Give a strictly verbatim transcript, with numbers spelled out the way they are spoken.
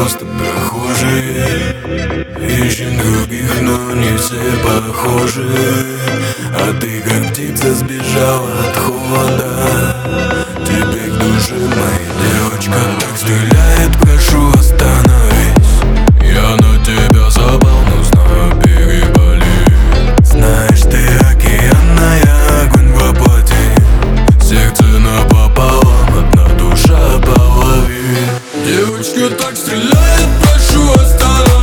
просто прохожие. Ищем других, но не все похожи. А ты как птица сбежала от холода. Тебе к душе, моя девочка, так стреляет, прошу, остановись. Я на тебя запал, но знаю, переболи. Знаешь, ты океанная, огонь воплоти. Сердце напополам, одна душа половин. Девочка так стреляет, прошу, остановись.